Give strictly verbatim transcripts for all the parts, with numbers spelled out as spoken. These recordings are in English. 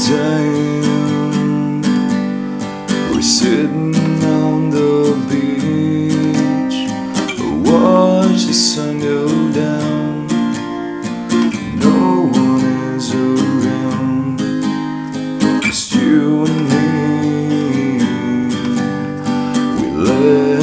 time. We're sitting on the beach, watch the sun go down. No one is around, just you and me. We let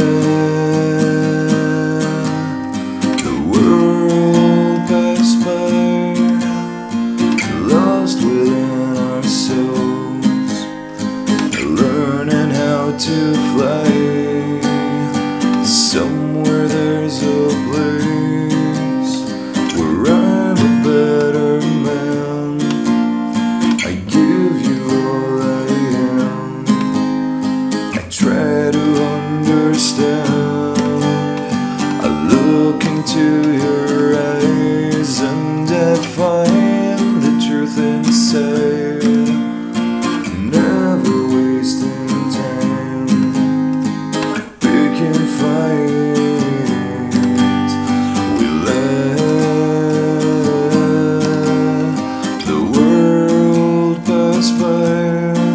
the world pass by, lost within ourselves, learning how to fly. Somewhere there's a place where I'm a better man. I give you all I am. I try to understand. I look into your eyes and I find the truth inside. Never wasting time picking fights. We let the world pass by,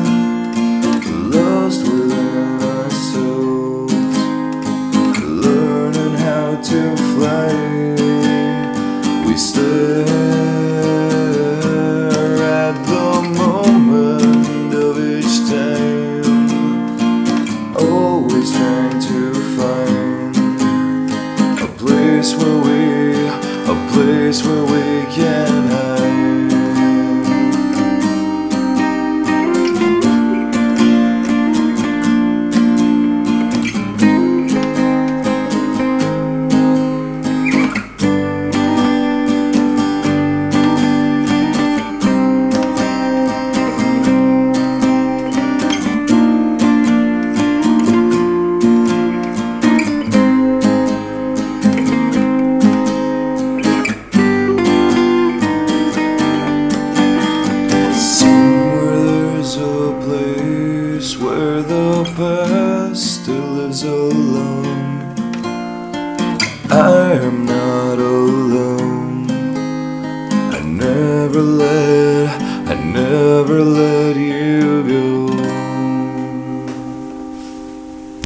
lost within ourselves, learning how to fly. We stare at the moment of each time, always trying to find a place where we, a place where we can hide. Where the past still lives alone. I'm not alone. I never let, I never let you go.